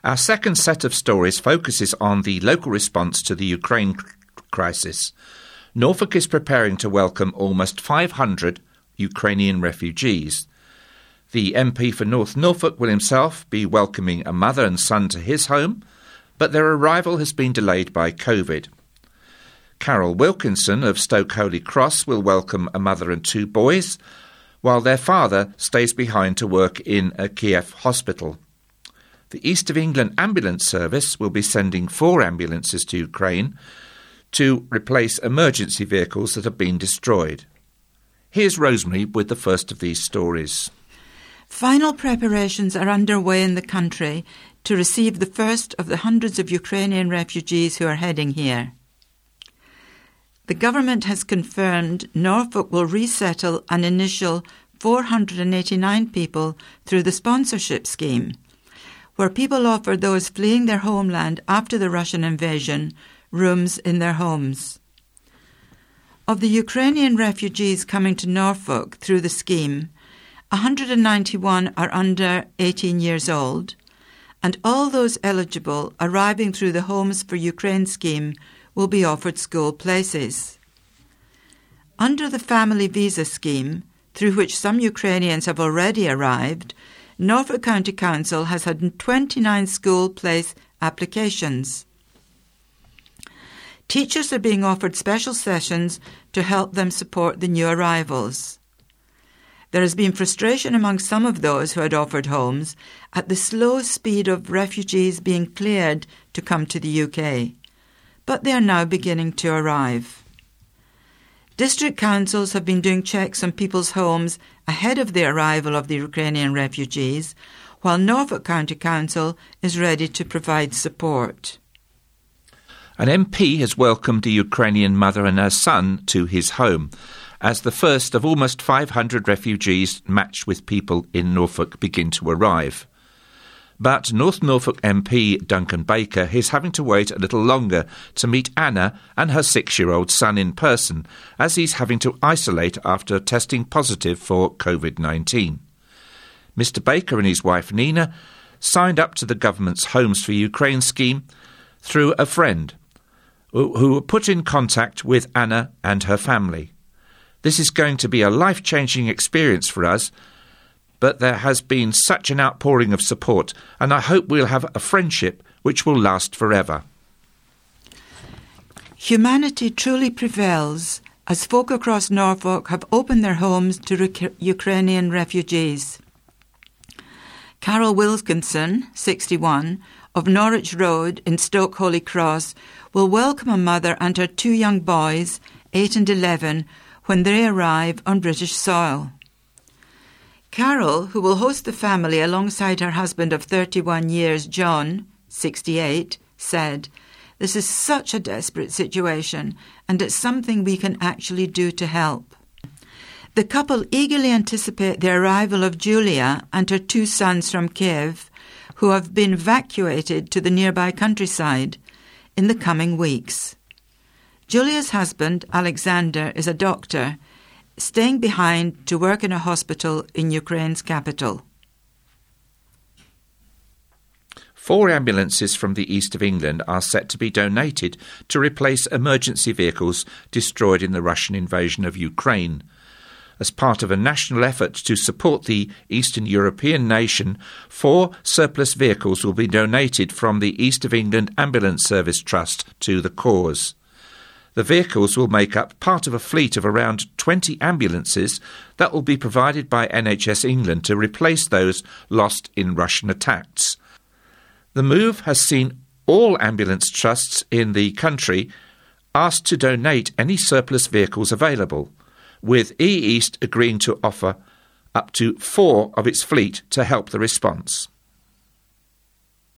Our second set of stories focuses on the local response to the Ukraine crisis. Norfolk is preparing to welcome almost 500 Ukrainian refugees. The MP for North Norfolk will himself be welcoming a mother and son to his home, but their arrival has been delayed by COVID. Carol Wilkinson of Stoke Holy Cross will welcome a mother and 2 boys, while their father stays behind to work in a Kiev hospital. The East of England Ambulance Service will be sending 4 ambulances to Ukraine to replace emergency vehicles that have been destroyed. Here's Rosemary with the first of these stories. Final preparations are underway in the country to receive the first of the hundreds of Ukrainian refugees who are heading here. The government has confirmed Norfolk will resettle an initial 489 people through the sponsorship scheme, where people offer those fleeing their homeland after the Russian invasion rooms in their homes. Of the Ukrainian refugees coming to Norfolk through the scheme, 191 are under 18 years old, and all those eligible arriving through the Homes for Ukraine scheme will be offered school places. Under the family visa scheme, through which some Ukrainians have already arrived, Norfolk County Council has had 29 school place applications. Teachers are being offered special sessions to help them support the new arrivals. There has been frustration among some of those who had offered homes at the slow speed of refugees being cleared to come to the UK, but they are now beginning to arrive. District councils have been doing checks on people's homes ahead of the arrival of the Ukrainian refugees, while Norfolk County Council is ready to provide support. An MP has welcomed a Ukrainian mother and her son to his home, as the first of almost 500 refugees matched with people in Norfolk begin to arrive. But North Norfolk MP Duncan Baker is having to wait a little longer to meet Anna and her 6-year-old son in person, as he's having to isolate after testing positive for COVID-19. Mr Baker and his wife Nina signed up to the government's Homes for Ukraine scheme through a friend who were put in contact with Anna and her family. This is going to be a life-changing experience for us, but there has been such an outpouring of support, and I hope we'll have a friendship which will last forever. Humanity truly prevails as folk across Norfolk have opened their homes to Ukrainian refugees. Carol Wilkinson, 61, of Norwich Road in Stoke Holy Cross, will welcome a mother and her 2 young boys, 8 and 11, when they arrive on British soil. Carol, who will host the family alongside her husband of 31 years, John, 68, said, "This is such a desperate situation, and it's something we can actually do to help." The couple eagerly anticipate the arrival of Julia and her 2 sons from Kiev, who have been evacuated to the nearby countryside, in the coming weeks. Julia's husband, Alexander, is a doctor, staying behind to work in a hospital in Ukraine's capital. 4 ambulances from the east of England are set to be donated to replace emergency vehicles destroyed in the Russian invasion of Ukraine. As part of a national effort to support the Eastern European nation, 4 surplus vehicles will be donated from the East of England Ambulance Service Trust to the cause. The vehicles will make up part of a fleet of around 20 ambulances that will be provided by NHS England to replace those lost in Russian attacks. The move has seen all ambulance trusts in the country asked to donate any surplus vehicles available, with E-East agreeing to offer up to 4 of its fleet to help the response.